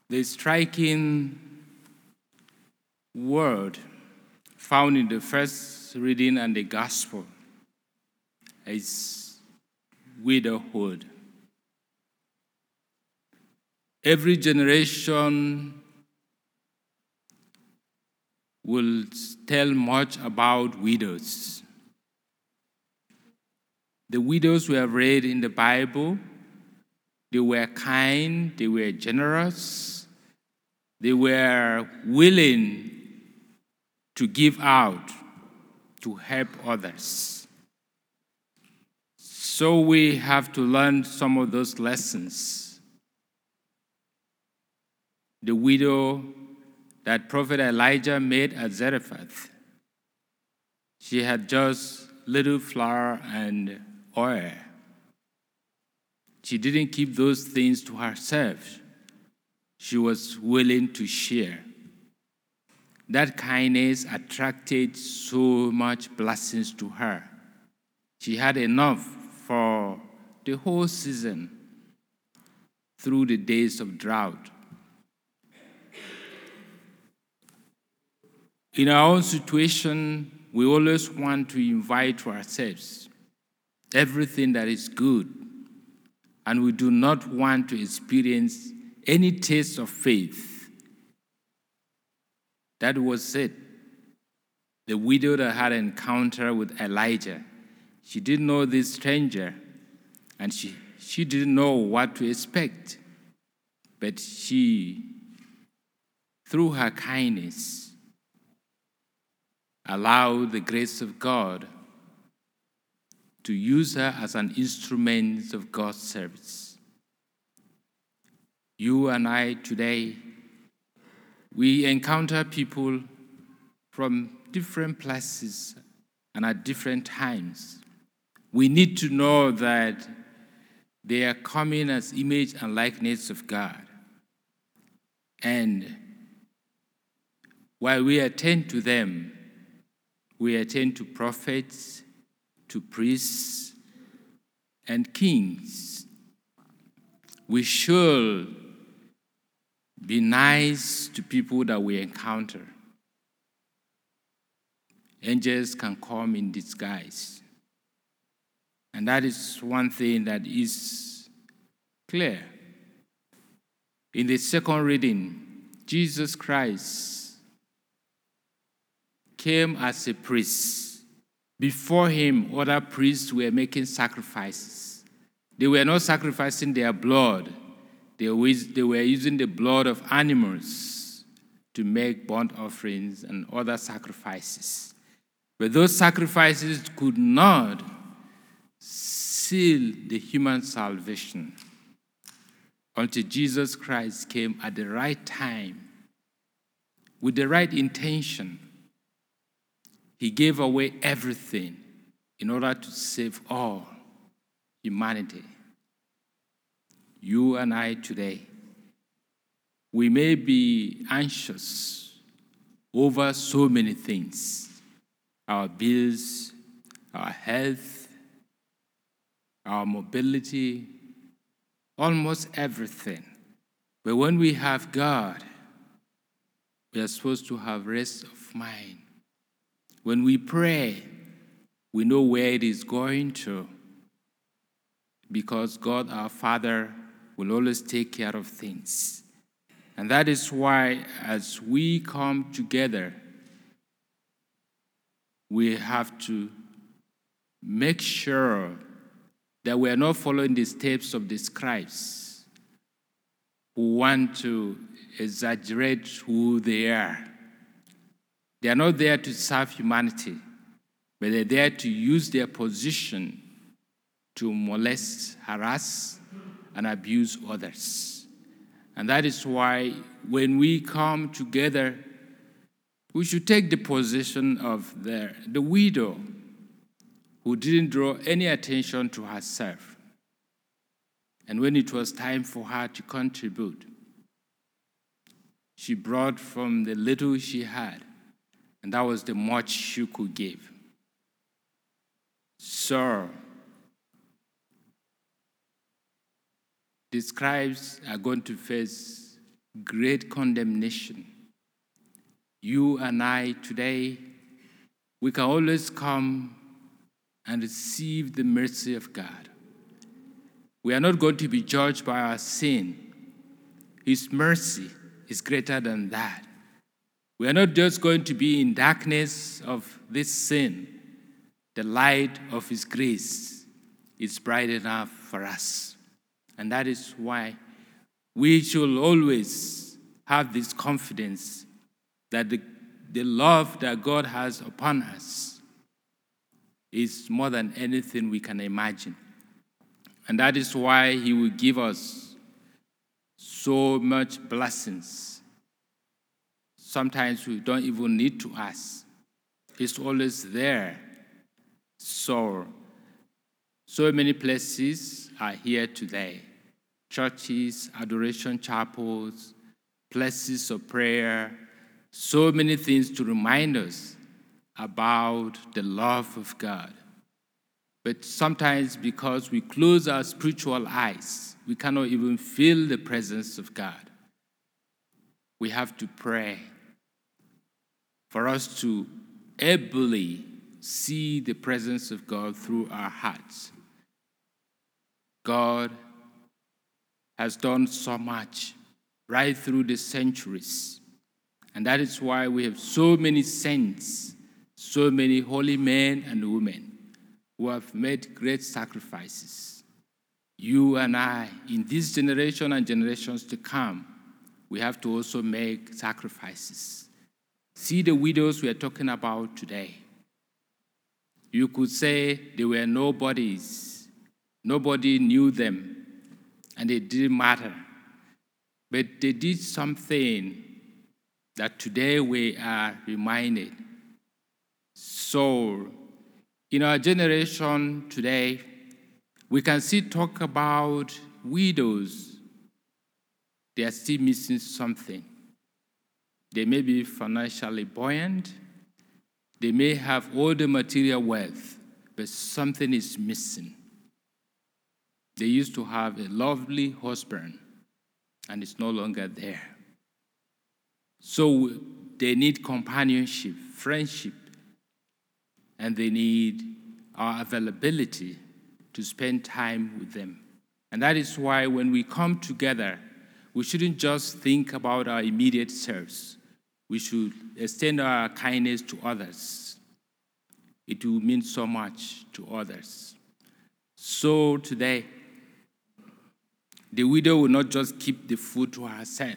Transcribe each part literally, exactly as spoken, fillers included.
The striking word found in the first reading and the gospel is widowhood. Every generation will tell much about widows. The widows we have read in the Bible, they were kind, they were generous, they were willing to give out, to help others. So we have to learn some of those lessons. The widow that Prophet Elijah met at Zarephath, she had just little flour and oil. She didn't keep those things to herself. She was willing to share. That kindness attracted so much blessings to her. She had enough for the whole season through the days of drought. In our own situation, we always want to invite to ourselves everything that is good, and we do not want to experience any taste of faith. That was it. The widow that had an encounter with Elijah, she didn't know this stranger, and she, she didn't know what to expect. But she, through her kindness, allowed the grace of God to use her as an instrument of God's service. You and I today, we encounter people from different places and at different times. We need to know that they are coming as image and likeness of God. And while we attend to them, we attend to prophets, to priests, and kings. We should be nice to people that we encounter. Angels can come in disguise. And that is one thing that is clear. In the second reading, Jesus Christ came as a priest. Before him, other priests were making sacrifices. They were not sacrificing their blood. They were, they were using the blood of animals to make burnt offerings and other sacrifices. But those sacrifices could not seal the human salvation until Jesus Christ came at the right time with the right intention. He gave away everything in order to save all humanity. You and I today, we may be anxious over so many things: our bills, our health, our mobility, almost everything. But when we have God, we are supposed to have rest of mind. When we pray, we know where it is going to, because God, our Father, will always take care of things. And that is why, as we come together, we have to make sure that we are not following the steps of the scribes who want to exaggerate who they are. They are not there to serve humanity, but they're there to use their position to molest, harass, and abuse others. And that is why when we come together, we should take the position of the, the widow who didn't draw any attention to herself. And when it was time for her to contribute, she brought from the little she had, and that was the much she could give. So, the scribes are going to face great condemnation. You and I today, we can always come and receive the mercy of God. We are not going to be judged by our sin. His mercy is greater than that. We are not just going to be in darkness of this sin. The light of His grace is bright enough for us. And that is why we should always have this confidence that the, the love that God has upon us is more than anything we can imagine. And that is why He will give us so much blessings. Sometimes we don't even need to ask. It's always there. So, so many places are here today. Churches, adoration chapels, places of prayer, so many things to remind us about the love of God. But sometimes because we close our spiritual eyes, we cannot even feel the presence of God. We have to pray for us to ably see the presence of God through our hearts. God has done so much right through the centuries. And that is why we have so many saints, so many holy men and women who have made great sacrifices. You and I, in this generation and generations to come, we have to also make sacrifices. See the widows we are talking about today. You could say they were nobodies. Nobody knew them, and it didn't matter. But they did something that today we are reminded. So, in our generation today, we can still talk about widows. They are still missing something. They may be financially buoyant. They may have all the material wealth, but something is missing. They used to have a lovely husband, and it's no longer there. So they need companionship, friendship, and they need our availability to spend time with them. And that is why when we come together, we shouldn't just think about our immediate selves. We should extend our kindness to others. It will mean so much to others. So today, the widow will not just keep the food to herself.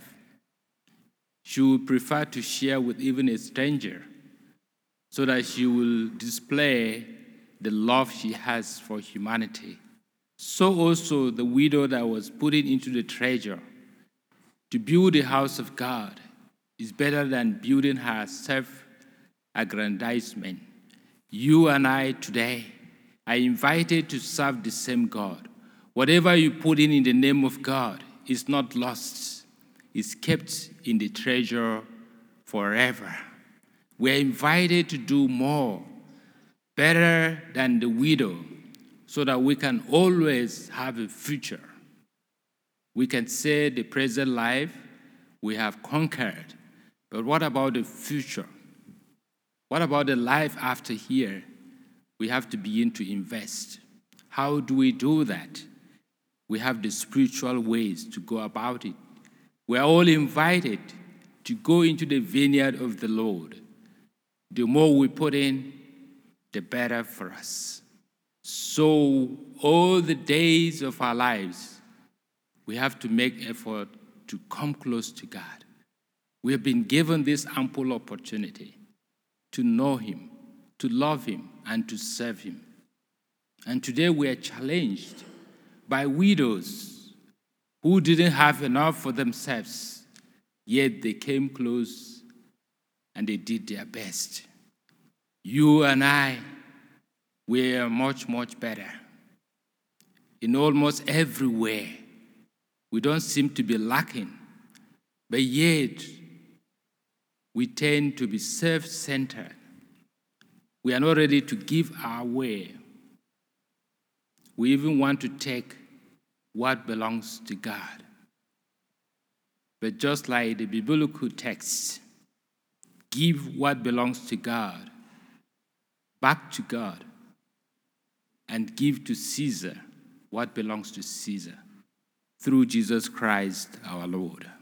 She will prefer to share with even a stranger so that she will display the love she has for humanity. So also the widow that was put into the treasure to build the house of God is better than building her self-aggrandizement. You and I today are invited to serve the same God. Whatever you put in in the name of God is not lost. It's kept in the treasure forever. We're invited to do more, better than the widow, so that we can always have a future. We can say the present life we have conquered, but what about the future? What about the life after here? We have to begin to invest. How do we do that? We have the spiritual ways to go about it. We are all invited to go into the vineyard of the Lord. The more we put in, the better for us. So all the days of our lives, we have to make effort to come close to God. We have been given this ample opportunity to know Him, to love Him, and to serve Him. And today we are challenged by widows who didn't have enough for themselves, yet they came close and they did their best. You and I, we are much, much better. In almost everywhere, we don't seem to be lacking, but yet we tend to be self-centered. We are not ready to give our way. We even want to take what belongs to God. But just like the biblical text, give what belongs to God back to God and give to Caesar what belongs to Caesar through Jesus Christ our Lord.